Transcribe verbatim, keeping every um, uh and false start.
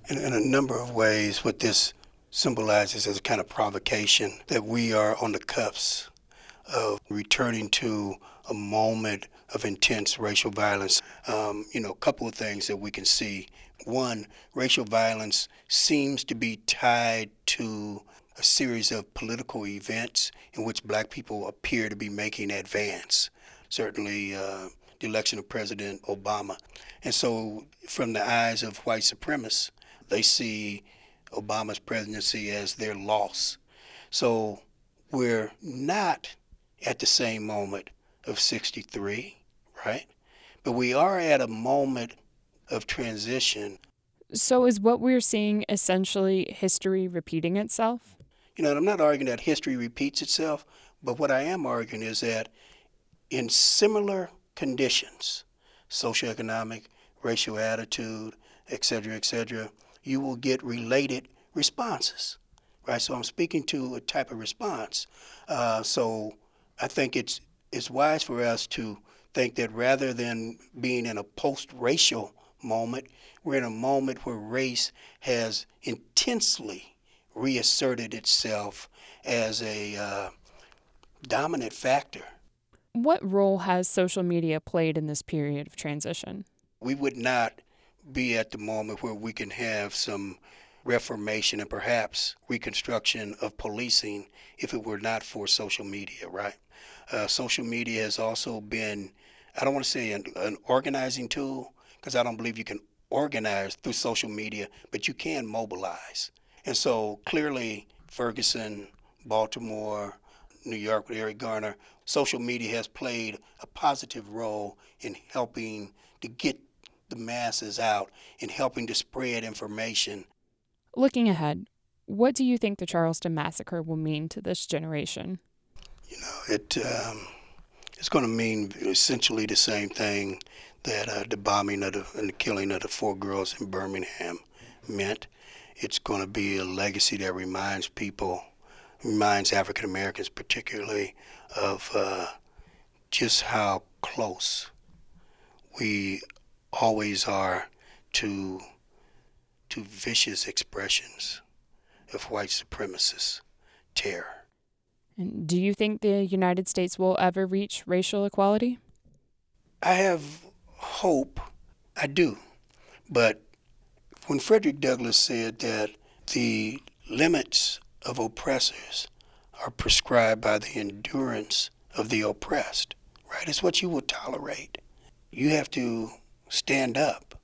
In, in a number of ways, what this symbolizes is a kind of provocation that we are on the cusp of returning to a moment of intense racial violence. Um, you know, a couple of things that we can see. One, racial violence seems to be tied to a series of political events in which black people appear to be making advance. Certainly, uh, the election of President Obama. And so, from the eyes of white supremacists, they see Obama's presidency as their loss. So, we're not at the same moment of sixty-three, right? But we are at a moment of transition. So is what we're seeing essentially history repeating itself? You know, and I'm not arguing that history repeats itself, but what I am arguing is that in similar conditions, socioeconomic, racial attitude, et cetera, et cetera, you will get related responses, right? So I'm speaking to a type of response. Uh, so I think it's it's wise for us to think that rather than being in a post-racial moment, we're in a moment where race has intensely reasserted itself as a uh, dominant factor. What role has social media played in this period of transition? We would not be at the moment where we can have some reformation and perhaps reconstruction of policing if it were not for social media, right? Uh, social media has also been, I don't want to say an, an organizing tool, because I don't believe you can organize through social media, but you can mobilize. And so clearly, Ferguson, Baltimore, New York with Eric Garner, social media has played a positive role in helping to get the masses out and helping to spread information. Looking ahead, what do you think the Charleston massacre will mean to this generation? You know, it um, it's going to mean essentially the same thing that uh, the bombing of the, and the killing of the four girls in Birmingham meant. It's going to be a legacy that reminds people, reminds African Americans particularly, of uh, just how close we always are to to vicious expressions of white supremacist terror. And do you think the United States will ever reach racial equality? I have hope, I do, but when Frederick Douglass said that the limits of oppressors are prescribed by the endurance of the oppressed, right? It's what you will tolerate. You have to stand up